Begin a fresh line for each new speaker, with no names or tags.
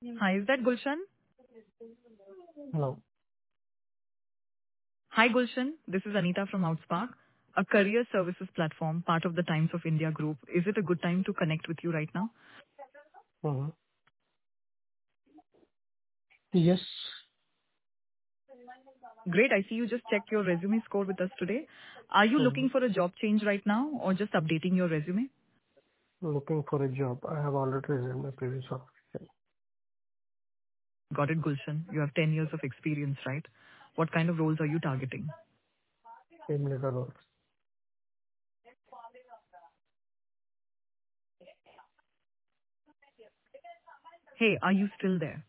Hi, is that Gulshan?
Hello.
Hi, Gulshan. This is Anita from Outspark, a career services platform, part of the Times of India group. Is it a good time to connect with you right now?
Mm-hmm. Yes.
Great. I see you just checked your resume score with us today. Are you
Mm-hmm.
looking for a job change right now or just updating your resume?
Looking for a job. I have already resigned my previous organization.
Got it, Gulshan. You have 10 years of experience, right? What kind of roles are you targeting?
Team leader roles.
Hey, are you still there?